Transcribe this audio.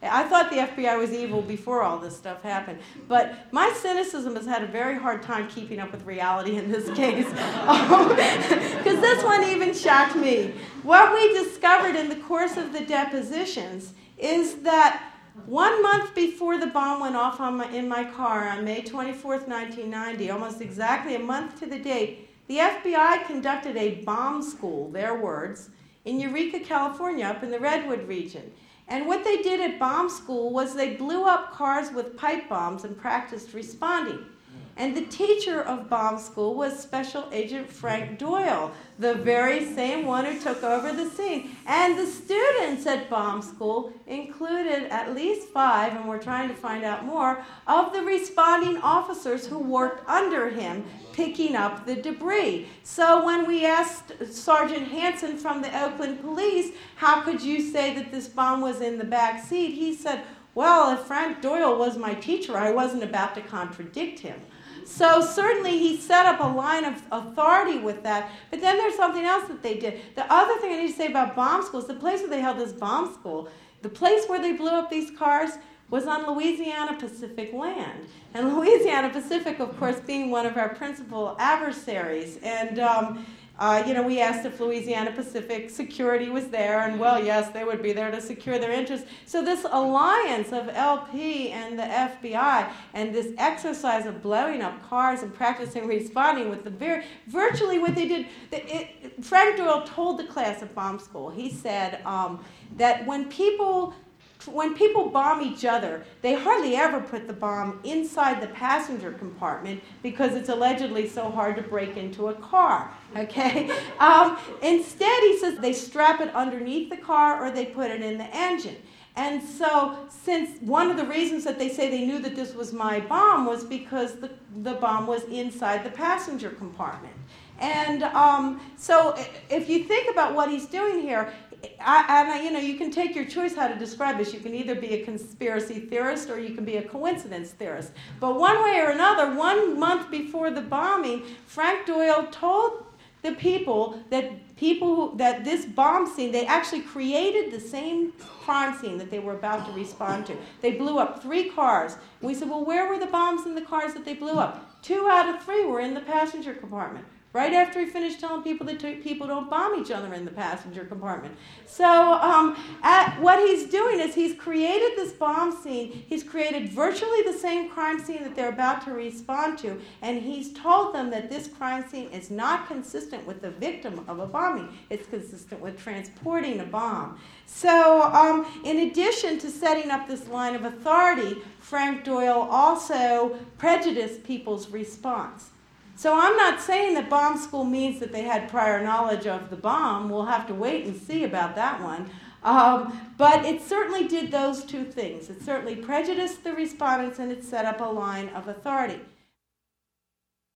I thought the FBI was evil before all this stuff happened. But my cynicism has had a very hard time keeping up with reality in this case. Because this one even shocked me. What we discovered in the course of the depositions is that 1 month before the bomb went off in my car on May 24th, 1990, almost exactly a month to the date, the FBI conducted a bomb school, their words, in Eureka, California, up in the Redwood region. And what they did at bomb school was they blew up cars with pipe bombs and practiced responding. And the teacher of bomb school was Special Agent Frank Doyle, the very same one who took over the scene. And the students at bomb school included at least 5, and we're trying to find out more, of the responding officers who worked under him picking up the debris. So when we asked Sergeant Hansen from the Oakland Police, how could you say that this bomb was in the back seat? He said, well, if Frank Doyle was my teacher, I wasn't about to contradict him. So certainly he set up a line of authority with that. But then there's something else that they did. The other thing I need to say about bomb schools, the place where they held this bomb school, the place where they blew up these cars was on Louisiana Pacific land. And Louisiana Pacific, of course, being one of our principal adversaries. And we asked if Louisiana Pacific security was there, and well, yes, they would be there to secure their interests. So this alliance of LP and the FBI and this exercise of blowing up cars and practicing responding with the virtually what they did, Frank Doyle told the class at bomb school, he said that when people bomb each other, they hardly ever put the bomb inside the passenger compartment because it's allegedly so hard to break into a car, okay? Instead, he says they strap it underneath the car or they put it in the engine. And so, since one of the reasons that they say they knew that this was my bomb was because the bomb was inside the passenger compartment. And so if you think about what he's doing here, you can take your choice how to describe this. You can either be a conspiracy theorist or you can be a coincidence theorist. But one way or another, 1 month before the bombing, Frank Doyle told the people that this bomb scene, they actually created the same crime scene that they were about to respond to. They blew up 3 cars. And we said, well, where were the bombs in the cars that they blew up? 2 out of 3 were in the passenger compartment. Right after he finished telling people that people don't bomb each other in the passenger compartment. So what he's doing is he's created this bomb scene. He's created virtually the same crime scene that they're about to respond to, and he's told them that this crime scene is not consistent with the victim of a bombing. It's consistent with transporting a bomb. So in addition to setting up this line of authority, Frank Doyle also prejudiced people's response. So I'm not saying that bomb school means that they had prior knowledge of the bomb. We'll have to wait and see about that one. But it certainly did those 2 things. It certainly prejudiced the respondents and it set up a line of authority.